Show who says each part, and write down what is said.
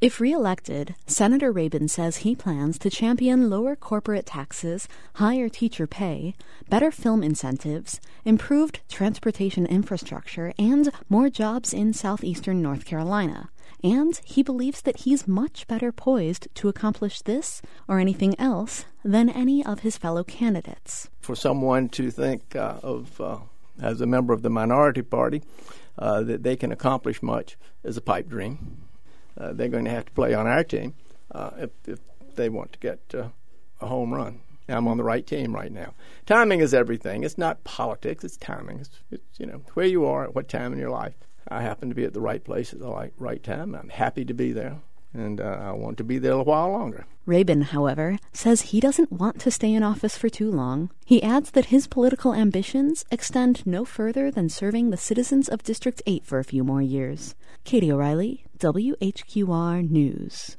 Speaker 1: If re-elected, Senator Rabin says he plans to champion lower corporate taxes, higher teacher pay, better film incentives, improved transportation infrastructure, and more jobs in southeastern North Carolina. And he believes that he's much better poised to accomplish this or anything else than any of his fellow candidates.
Speaker 2: For someone to think as a member of the minority party that they can accomplish much is a pipe dream. They're going to have to play on our team if they want to get a home run. I'm on the right team right now. Timing is everything. It's not politics. It's timing. It's where you are at what time in your life. I happen to be at the right place at the right time. I'm happy to be there, and I want to be there a while longer.
Speaker 1: Rabin, however, says he doesn't want to stay in office for too long. He adds that his political ambitions extend no further than serving the citizens of District 8 for a few more years. Katie O'Reilly, WHQR News.